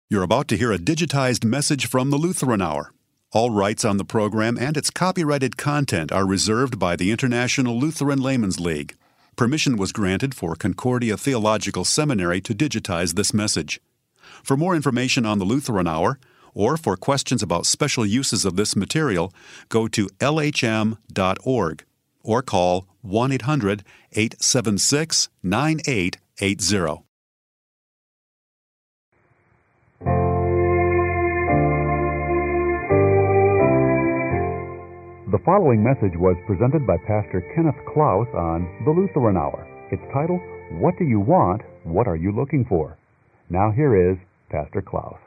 You're about to hear a digitized message from the Lutheran Hour. All rights on the program and its copyrighted content are reserved by the International Lutheran Laymen's League. Permission was granted for Concordia Theological Seminary to digitize this message. For more information on the Lutheran Hour, or for questions about special uses of this material, go to lhm.org or call 1-800-876-9880. The following message was presented by Pastor Kenneth Klaus on the Lutheran Hour. It's titled, What Do You Want? What Are You Looking For? Now here is Pastor Klaus.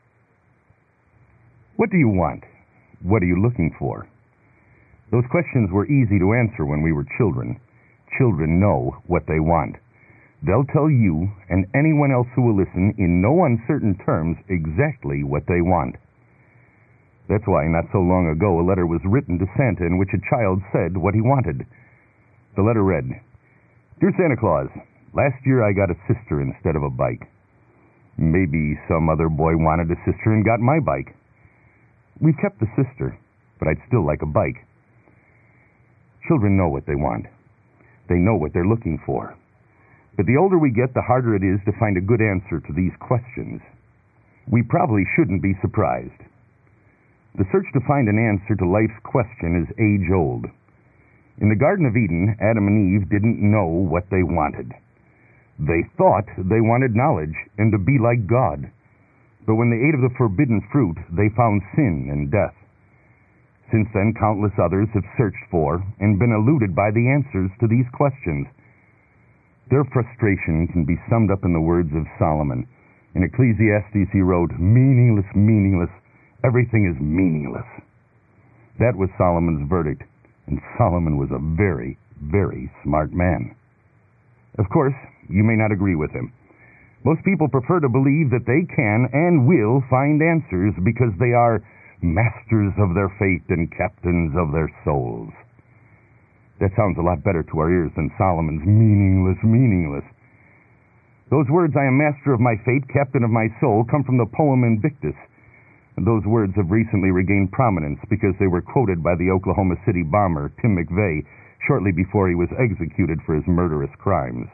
What do you want? What are you looking for? Those questions were easy to answer when we were children. Children know what they want. They'll tell you and anyone else who will listen in no uncertain terms exactly what they want. That's why not so long ago a letter was written to Santa in which a child said what he wanted. The letter read, Dear Santa Claus, last year I got a sister instead of a bike. Maybe some other boy wanted a sister and got my bike. We've kept the sister, but I'd still like a bike. Children know what they want. They know what they're looking for. But the older we get, the harder it is to find a good answer to these questions. We probably shouldn't be surprised. The search to find an answer to life's question is age-old. In the Garden of Eden, Adam and Eve didn't know what they wanted. They thought they wanted knowledge and to be like God. But when they ate of the forbidden fruit, they found sin and death. Since then, countless others have searched for and been eluded by the answers to these questions. Their frustration can be summed up in the words of Solomon. In Ecclesiastes he wrote, Meaningless, meaningless. Everything is meaningless. That was Solomon's verdict, and Solomon was a very, very smart man. Of course, you may not agree with him. Most people prefer to believe that they can and will find answers because they are masters of their fate and captains of their souls. That sounds a lot better to our ears than Solomon's meaningless, meaningless. Those words, I am master of my fate, captain of my soul, come from the poem Invictus. And those words have recently regained prominence because they were quoted by the Oklahoma City bomber, Tim McVeigh, shortly before he was executed for his murderous crimes.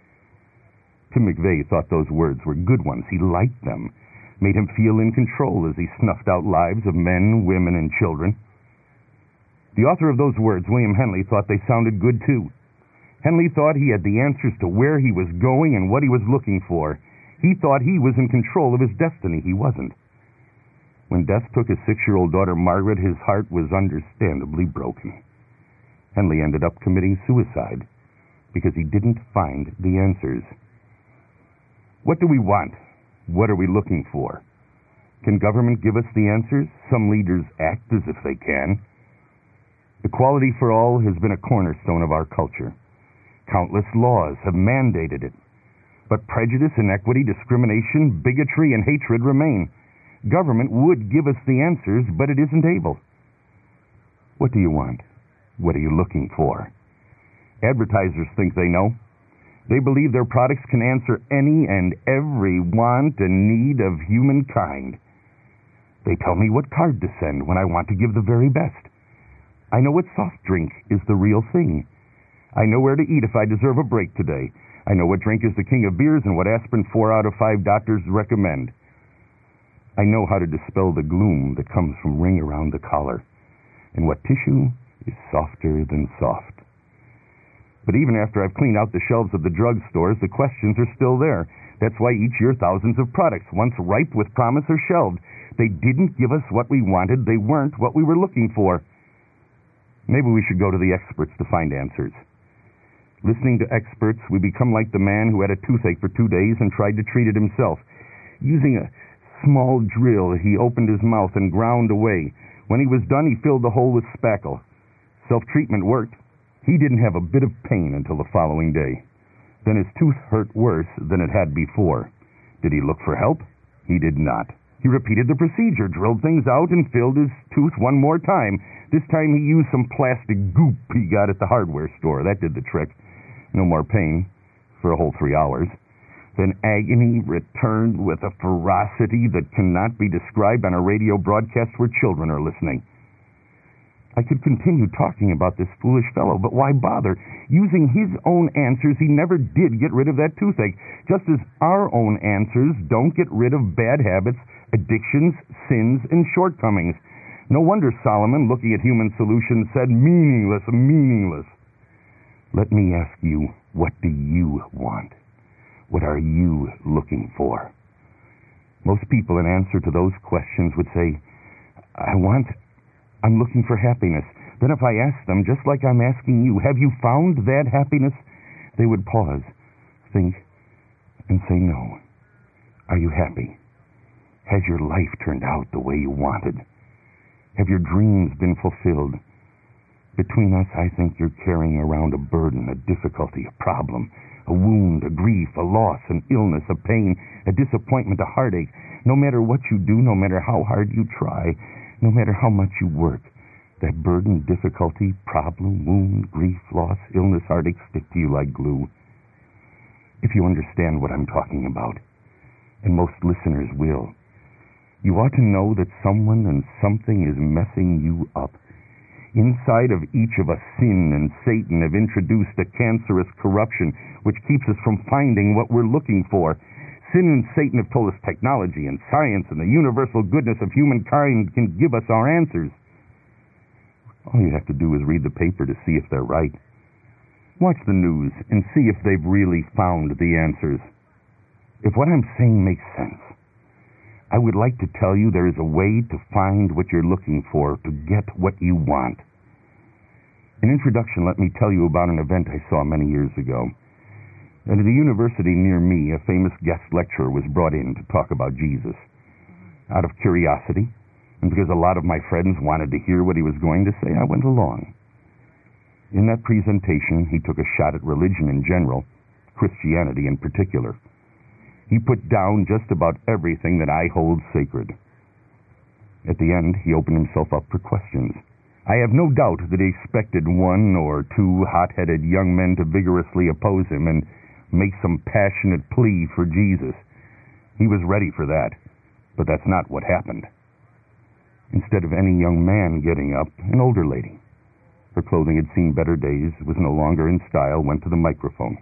Tim McVeigh thought those words were good ones. He liked them, made him feel in control as he snuffed out lives of men, women, and children. The author of those words, William Henley, thought they sounded good too. Henley thought he had the answers to where he was going and what he was looking for. He thought he was in control of his destiny. He wasn't. When death took his 6-year-old daughter Margaret, his heart was understandably broken. Henley ended up committing suicide because he didn't find the answers. What do we want? What are we looking for? Can government give us the answers? Some leaders act as if they can. Equality for all has been a cornerstone of our culture. Countless laws have mandated it. But prejudice, inequity, discrimination, bigotry, and hatred remain. Government would give us the answers, but it isn't able. What do you want? What are you looking for? Advertisers think they know. They believe their products can answer any and every want and need of humankind. They tell me what card to send when I want to give the very best. I know what soft drink is the real thing. I know where to eat if I deserve a break today. I know what drink is the king of beers and what aspirin 4 out of 5 doctors recommend. I know how to dispel the gloom that comes from ring around the collar, and what tissue is softer than soft. But even after I've cleaned out the shelves of the drugstores, the questions are still there. That's why each year thousands of products, once ripe with promise, are shelved. They didn't give us what we wanted. They weren't what we were looking for. Maybe we should go to the experts to find answers. Listening to experts, we become like the man who had a toothache for 2 days and tried to treat it himself. Using a small drill, he opened his mouth and ground away. When he was done, he filled the hole with spackle. Self-treatment worked. He didn't have a bit of pain until the following day. Then his tooth hurt worse than it had before. Did he look for help? He did not. He repeated the procedure, drilled things out, and filled his tooth one more time. This time he used some plastic goop he got at the hardware store. That did the trick. No more pain for a whole 3 hours. Then agony returned with a ferocity that cannot be described on a radio broadcast where children are listening. I could continue talking about this foolish fellow, but why bother? Using his own answers, he never did get rid of that toothache, just as our own answers don't get rid of bad habits, addictions, sins, and shortcomings. No wonder Solomon, looking at human solutions, said, meaningless, meaningless. Let me ask you, what do you want? What are you looking for? Most people, in answer to those questions, would say, I'm looking for happiness. Then if I asked them, just like I'm asking you, have you found that happiness? They would pause, think, and say no. Are you happy? Has your life turned out the way you wanted? Have your dreams been fulfilled? Between us, I think you're carrying around a burden, a difficulty, a problem, a wound, a grief, a loss, an illness, a pain, a disappointment, a heartache. No matter what you do, no matter how hard you try, no matter how much you work, that burden, difficulty, problem, wound, grief, loss, illness, heartache stick to you like glue. If you understand what I'm talking about, and most listeners will, you ought to know that someone and something is messing you up. Inside of each of us, sin and Satan have introduced a cancerous corruption which keeps us from finding what we're looking for. Sin and Satan have told us technology and science and the universal goodness of humankind can give us our answers. All you have to do is read the paper to see if they're right. Watch the news and see if they've really found the answers. If what I'm saying makes sense, I would like to tell you there is a way to find what you're looking for, to get what you want. In introduction, let me tell you about an event I saw many years ago. At a university near me, a famous guest lecturer was brought in to talk about Jesus. Out of curiosity, and because a lot of my friends wanted to hear what he was going to say, I went along. In that presentation, he took a shot at religion in general, Christianity in particular. He put down just about everything that I hold sacred. At the end, he opened himself up for questions. I have no doubt that he expected one or two hot-headed young men to vigorously oppose him and make some passionate plea for Jesus. He was ready for that, but that's not what happened. Instead of any young man getting up, an older lady, her clothing had seen better days, was no longer in style, went to the microphone.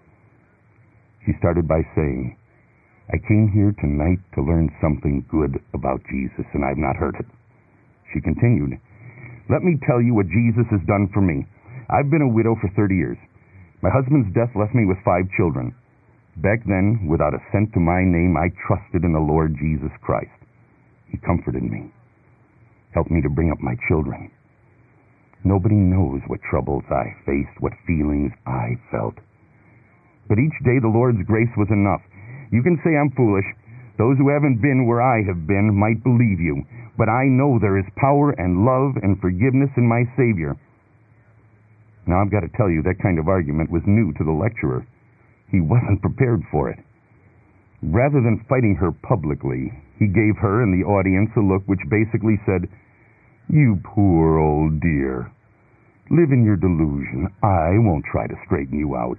She started by saying, I came here tonight to learn something good about Jesus, and I've not heard it. She continued, let me tell you what Jesus has done for me. I've been a widow for 30 years. My husband's death left me with 5 children. Back then, without a cent to my name, I trusted in the Lord Jesus Christ. He comforted me, helped me to bring up my children. Nobody knows what troubles I faced, what feelings I felt. But each day the Lord's grace was enough. You can say I'm foolish. Those who haven't been where I have been might believe you. But I know there is power and love and forgiveness in my Savior. Now, I've got to tell you, that kind of argument was new to the lecturer. He wasn't prepared for it. Rather than fighting her publicly, he gave her and the audience a look which basically said, you poor old dear. Live in your delusion. I won't try to straighten you out.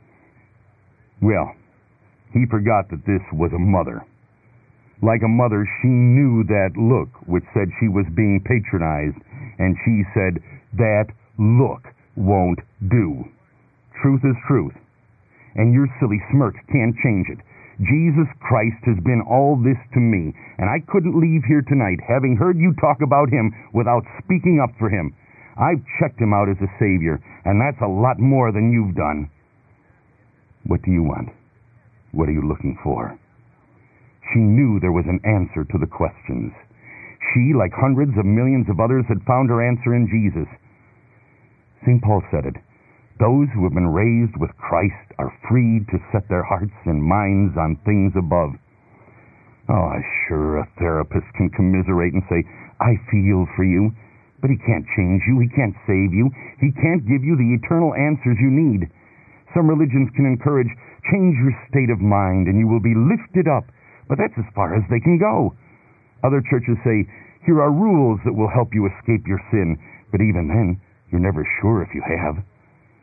Well, he forgot that this was a mother. Like a mother, she knew that look which said she was being patronized, and she said, that look won't do. Truth is truth, and your silly smirk can't change it. Jesus Christ has been all this to me, and I couldn't leave here tonight having heard you talk about him without speaking up for him. I've checked him out as a Savior, and that's a lot more than you've done. What do you want? What are you looking for? She knew there was an answer to the questions. She, like hundreds of millions of others, had found her answer in Jesus. St. Paul said it. Those who have been raised with Christ are freed to set their hearts and minds on things above. Oh, sure, a therapist can commiserate and say, I feel for you. But he can't change you. He can't save you. He can't give you the eternal answers you need. Some religions can encourage, change your state of mind and you will be lifted up. But that's as far as they can go. Other churches say, here are rules that will help you escape your sin. But even then, you're never sure if you have.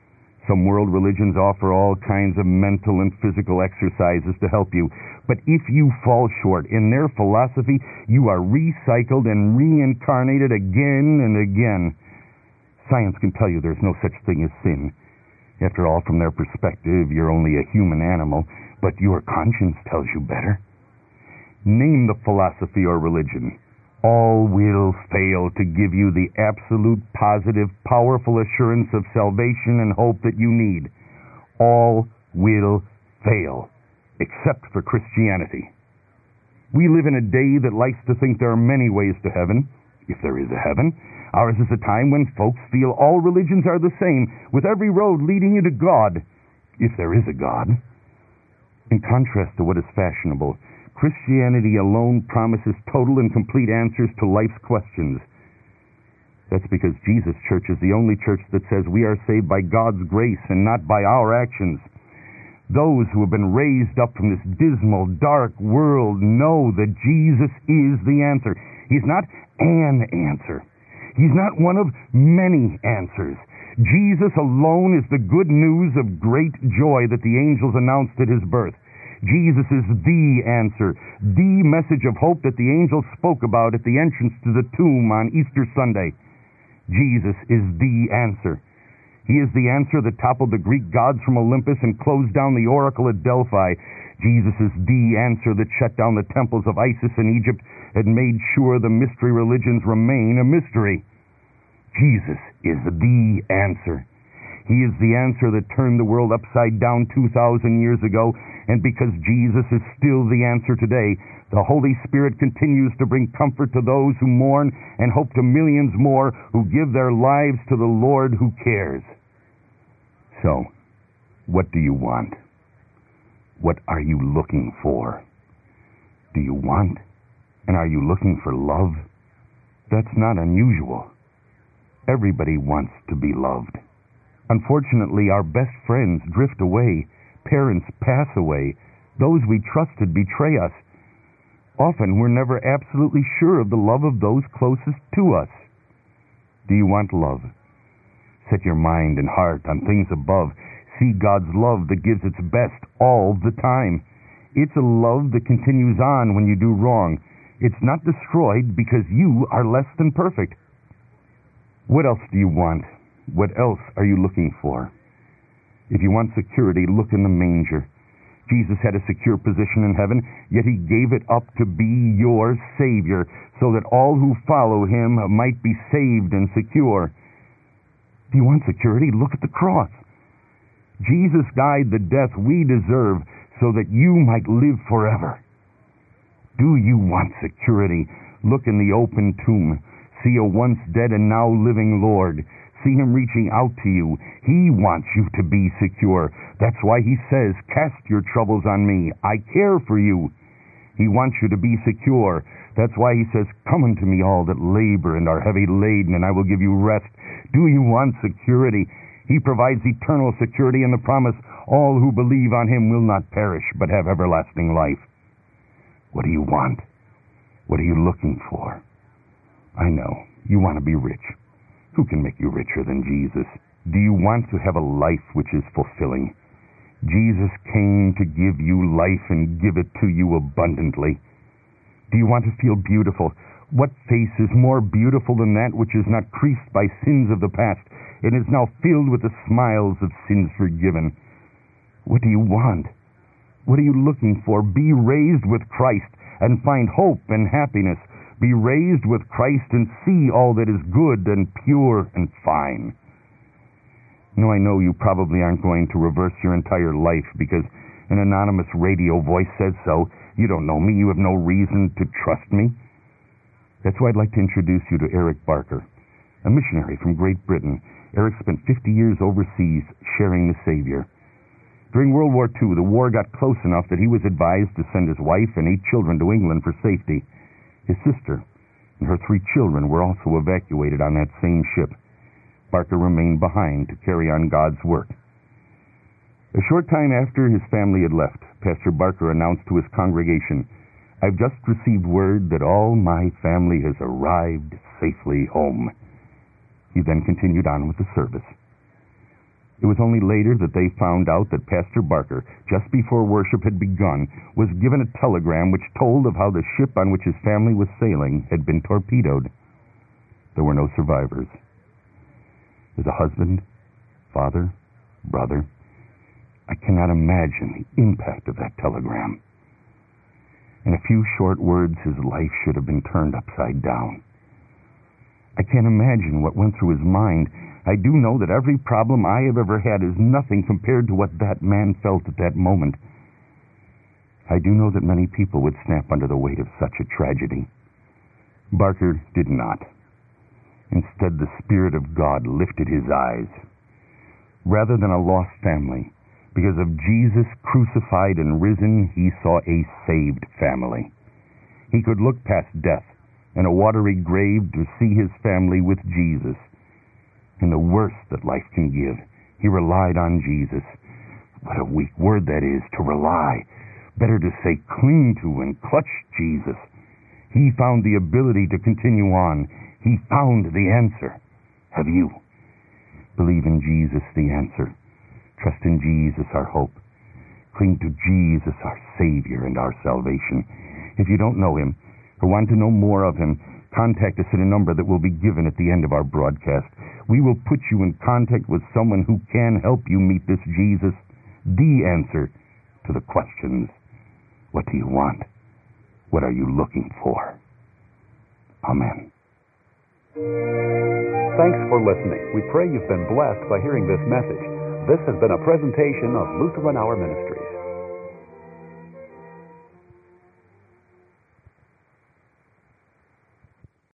Some world religions offer all kinds of mental and physical exercises to help you. But if you fall short in their philosophy, you are recycled and reincarnated again and again. Science can tell you there's no such thing as sin. After all, from their perspective, you're only a human animal, but your conscience tells you better. Name the philosophy or religion. All will fail to give you the absolute, positive, powerful assurance of salvation and hope that you need. All will fail, except for Christianity. We live in a day that likes to think there are many ways to heaven, if there is a heaven. Ours is a time when folks feel all religions are the same, with every road leading you to God, if there is a God. In contrast to what is fashionable, Christianity alone promises total and complete answers to life's questions. That's because Jesus' church is the only church that says we are saved by God's grace and not by our actions. Those who have been raised up from this dismal, dark world know that Jesus is the answer. He's not an answer. He's not one of many answers. Jesus alone is the good news of great joy that the angels announced at his birth. Jesus is the answer, the message of hope that the angels spoke about at the entrance to the tomb on Easter Sunday. Jesus is the answer. He is the answer that toppled the Greek gods from Olympus and closed down the oracle at Delphi. Jesus is the answer that shut down the temples of Isis in Egypt and made sure the mystery religions remain a mystery. Jesus is the answer. He is the answer that turned the world upside down 2,000 years ago, and because Jesus is still the answer today, the Holy Spirit continues to bring comfort to those who mourn and hope to millions more who give their lives to the Lord who cares. So, what do you want? What are you looking for? Do you want, and are you looking for love? That's not unusual. Everybody wants to be loved. Unfortunately, our best friends drift away. Parents pass away. Those we trusted betray us. Often we're never absolutely sure of the love of those closest to us. Do you want love? Set your mind and heart on things above. See God's love that gives its best all the time. It's a love that continues on when you do wrong. It's not destroyed because you are less than perfect. What else do you want? What else are you looking for? If you want security, look in the manger. Jesus had a secure position in heaven, yet he gave it up to be your Savior, so that all who follow him might be saved and secure. Do you want security? Look at the cross. Jesus died the death we deserve so that you might live forever. Do you want security? Look in the open tomb. See a once dead and now living Lord. See him reaching out to you. He wants you to be secure. That's why he says, cast your troubles on me. I care for you. He wants you to be secure. That's why he says, come unto me all that labor and are heavy laden, and I will give you rest. Do you want security? He provides eternal security in the promise, all who believe on him will not perish, but have everlasting life. What do you want? What are you looking for? I know, you want to be rich. Who can make you richer than Jesus? Do you want to have a life which is fulfilling? Jesus came to give you life and give it to you abundantly. Do you want to feel beautiful? What face is more beautiful than that which is not creased by sins of the past and is now filled with the smiles of sins forgiven? What do you want? What are you looking for? Be raised with Christ and find hope and happiness. Be raised with Christ and see all that is good and pure and fine. No, I know you probably aren't going to reverse your entire life because an anonymous radio voice says so. You don't know me. You have no reason to trust me. That's why I'd like to introduce you to Eric Barker, a missionary from Great Britain. Eric spent 50 years overseas sharing the Savior. During World War II, the war got close enough that he was advised to send his wife and 8 children to England for safety. His sister and her 3 children were also evacuated on that same ship. Barker remained behind to carry on God's work. A short time after his family had left, Pastor Barker announced to his congregation, I've just received word that all my family has arrived safely home. He then continued on with the service. It was only later that they found out that Pastor Barker, just before worship had begun, was given a telegram which told of how the ship on which his family was sailing had been torpedoed. There were no survivors. As a husband, father, brother, I cannot imagine the impact of that telegram. In a few short words, his life should have been turned upside down. I can't imagine what went through his mind. I do know that every problem I have ever had is nothing compared to what that man felt at that moment. I do know that many people would snap under the weight of such a tragedy. Barker did not. Instead, the Spirit of God lifted his eyes. Rather than a lost family, because of Jesus crucified and risen, he saw a saved family. He could look past death and a watery grave to see his family with Jesus. In the worst that life can give, he relied on Jesus. What a weak word that is, to rely. Better to say cling to and clutch Jesus. He found the ability to continue on. He found the answer. Have you? Believe in Jesus, the answer. Trust in Jesus, our hope. Cling to Jesus, our Savior and our salvation. If you don't know him or want to know more of him, contact us at a number that will be given at the end of our broadcast. We will put you in contact with someone who can help you meet this Jesus, the answer to the questions. What do you want? What are you looking for? Amen. Thanks for listening. We pray you've been blessed by hearing this message. This has been a presentation of Lutheran Hour Ministry.